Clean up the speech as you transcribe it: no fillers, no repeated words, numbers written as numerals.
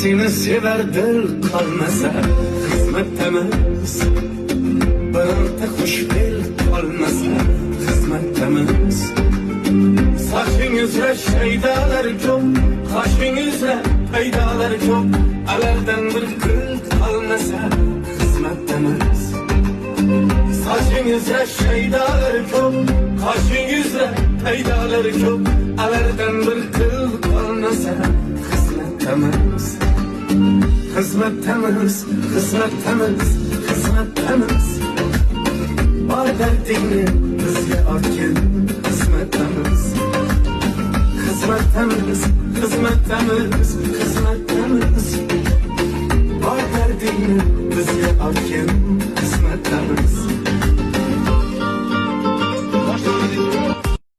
seni sever dil qolmasa xizmatdamiz. Bironta xushfe'l qolmasa xizmatdamiz. Sochingizda shaydalar ko'p, qoshingizda paydalar ko'p, alardan bir kul qolmasa xizmatdamiz. Sochingizda shaydalar ko'p, qoshingizda paydalar ko'p, alardan bir kul qolmasa xizmatdamiz. Xizmatdamiz, xizmatdamiz, xizmatdamiz. Bor dardingni bizga ortgin, xizmatdamiz. Xizmatdamiz, xizmatdamiz, xizmatdamiz. Bor dardingni bizga ortgin, xizmatdamiz.